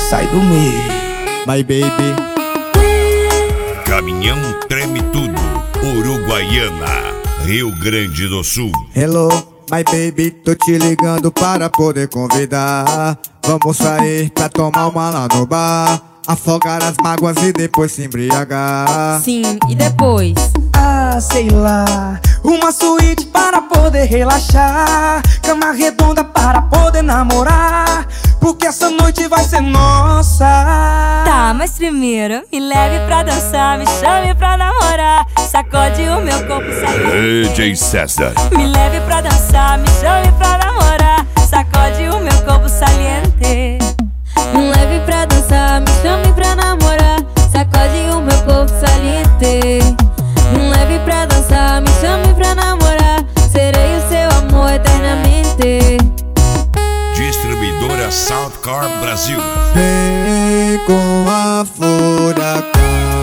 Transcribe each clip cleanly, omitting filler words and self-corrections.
sai do meio. My baby. Caminhão treme tudo, Uruguaiana, Rio Grande do Sul. Hello, my baby, tô te ligando para poder convidar. Vamos sair pra tomar uma lá no bar, afogar as mágoas e depois se embriagar. Sim, e depois? Ah, sei lá, uma suíte para poder relaxar, cama redonda para poder namorar, porque essa noite vai ser nossa. Tá, mas primeiro me leve pra dançar, me chame pra namorar, sacode o meu corpo saliente. DJ César. Me leve pra dançar, me chame pra namorar, sacode o meu corpo saliente. Me leve pra dançar, me chame pra namorar, sacode o meu corpo saliente. Me leve pra dançar, me chame pra namorar, serei o seu amor eternamente. Distribuidora Soundcar Brasil. Vem com a furacão.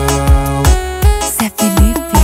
Zé Felipe,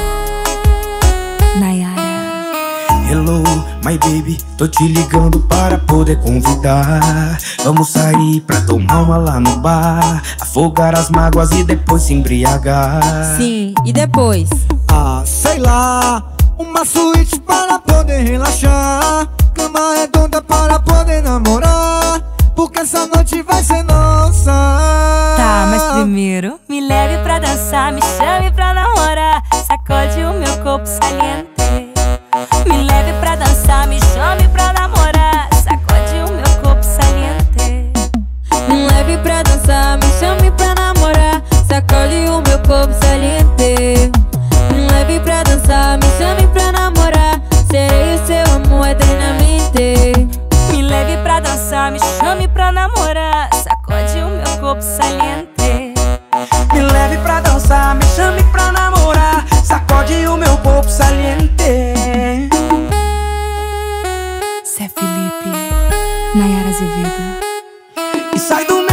Nayara. Hello, my baby, tô te ligando para poder convidar. Vamos sair pra tomar uma lá no bar, afogar as mágoas e depois se embriagar. Sim, e depois? Ah, sei lá, uma suíte para poder relaxar, cama redonda para poder namorar, porque essa noite vai ser nossa. Tá, mas primeiro me leve pra dançar, me chame pra namorar, sacode o meu corpo saliente. Me leve pra dançar, me chame pra namorar, sacode o meu corpo saliente. Me leve pra dançar, me chame pra namorar, sacode o meu corpo saliente. Me leve pra dançar, me chame pra namorar, serei o seu amor eternamente. Me leve pra dançar, me chame pra namorar, sacode o meu corpo saliente. Me leve pra dançar, me chame pra namorar, sacode o meu corpo saliente. Zé Felipe, Nayara Azevedo. E sai do